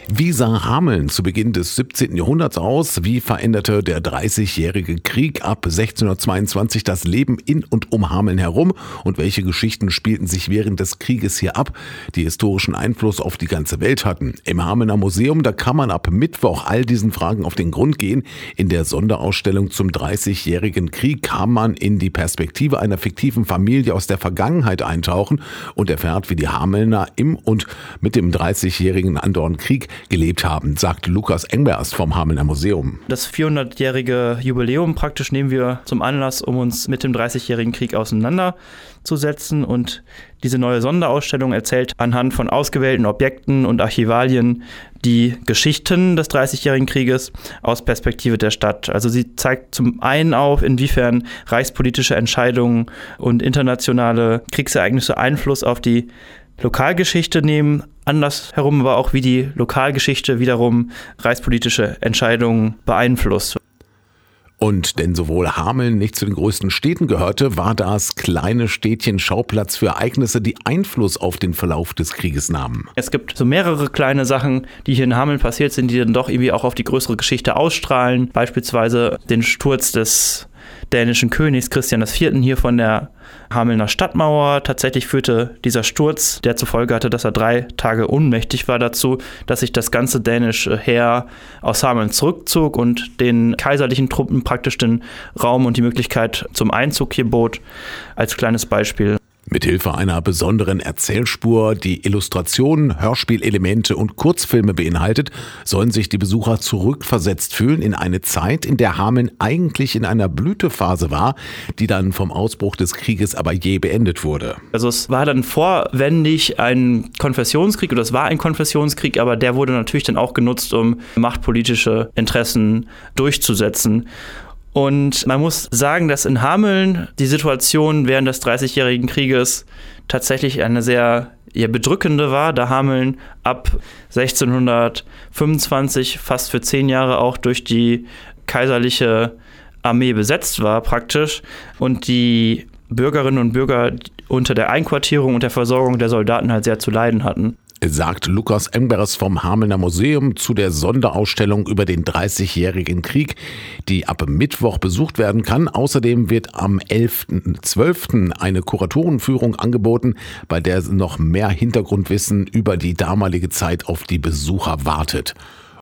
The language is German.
Wie sah Hameln zu Beginn des 17. Jahrhunderts aus? Wie veränderte der Dreißigjährige Krieg ab 1622 das Leben in und um Hameln herum? Und welche Geschichten spielten sich während des Krieges hier ab, die historischen Einfluss auf die ganze Welt hatten? Im Hamelner Museum, da kann man ab Mittwoch all diesen Fragen auf den Grund gehen. In der Sonderausstellung zum Dreißigjährigen Krieg kann man in die Perspektive einer fiktiven Familie aus der Vergangenheit eintauchen und erfährt, wie die Hamelner im und mit dem Dreißigjährigen andauernden Krieg gelebt haben, sagt Lukas Engbers vom Hamelner Museum. Das 400-jährige Jubiläum praktisch nehmen wir zum Anlass, um uns mit dem Dreißigjährigen Krieg auseinanderzusetzen. Und diese neue Sonderausstellung erzählt anhand von ausgewählten Objekten und Archivalien die Geschichten des Dreißigjährigen Krieges aus Perspektive der Stadt. Also sie zeigt zum einen auf, inwiefern reichspolitische Entscheidungen und internationale Kriegsereignisse Einfluss auf die Lokalgeschichte nehmen, andersherum aber auch, wie die Lokalgeschichte wiederum reichspolitische Entscheidungen beeinflusst. Und denn sowohl Hameln nicht zu den größten Städten gehörte, war das kleine Städtchen Schauplatz für Ereignisse, die Einfluss auf den Verlauf des Krieges nahmen. Es gibt so mehrere kleine Sachen, die hier in Hameln passiert sind, die dann doch irgendwie auch auf die größere Geschichte ausstrahlen. Beispielsweise den Sturz des dänischen Königs Christian IV. Hier von der Hamelner Stadtmauer. Tatsächlich führte dieser Sturz, der zur Folge hatte, dass er 3 Tage ohnmächtig war, dazu, dass sich das ganze dänische Heer aus Hameln zurückzog und den kaiserlichen Truppen praktisch den Raum und die Möglichkeit zum Einzug hier bot, als kleines Beispiel. Mithilfe einer besonderen Erzählspur, die Illustrationen, Hörspielelemente und Kurzfilme beinhaltet, sollen sich die Besucher zurückversetzt fühlen in eine Zeit, in der Hameln eigentlich in einer Blütephase war, die dann vom Ausbruch des Krieges aber je beendet wurde. Also es war dann vorwendig ein Konfessionskrieg, oder es war ein Konfessionskrieg, aber der wurde natürlich dann auch genutzt, um machtpolitische Interessen durchzusetzen. Und man muss sagen, dass in Hameln die Situation während des Dreißigjährigen Krieges tatsächlich eine sehr bedrückende war, da Hameln ab 1625 fast für 10 Jahre auch durch die kaiserliche Armee besetzt war praktisch und die Bürgerinnen und Bürger unter der Einquartierung und der Versorgung der Soldaten halt sehr zu leiden hatten. Sagt Lukas Engbers vom Hamelner Museum zu der Sonderausstellung über den Dreißigjährigen Krieg, die ab Mittwoch besucht werden kann. Außerdem wird am 11.12. eine Kuratorenführung angeboten, bei der noch mehr Hintergrundwissen über die damalige Zeit auf die Besucher wartet.